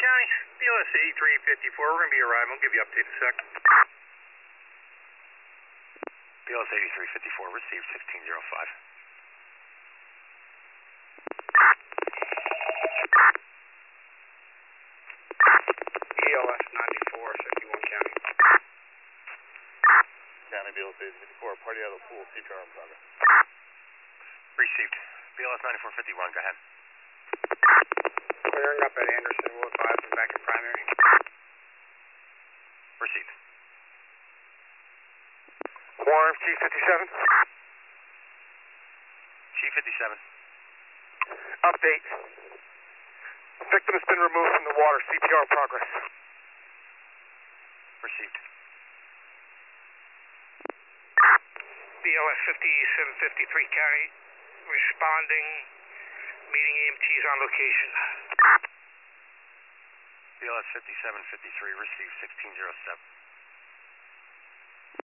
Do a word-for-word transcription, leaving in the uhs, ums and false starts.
County, B L S eighty-three fifty-four. We're going to be arriving. We'll give you an update in a sec. B L S eighty-three fifty-four, received sixteen oh five. B L S ninety-four fifty-one County. County, B L S eighty-three fifty-four, party out of the pool, C P R in progress. Received. B L S ninety-four fifty-one, go ahead. Clearing up at Anderson. We'll advise them back in primary. Received. Quorum, Chief fifty-seven. Chief fifty-seven. Update. Victim has been removed from the water. C P R in progress. Received. B L S fifty-seven fifty-three County, responding, meeting E M Ts on location. B L S fifty-seven fifty-three, received sixteen oh seven.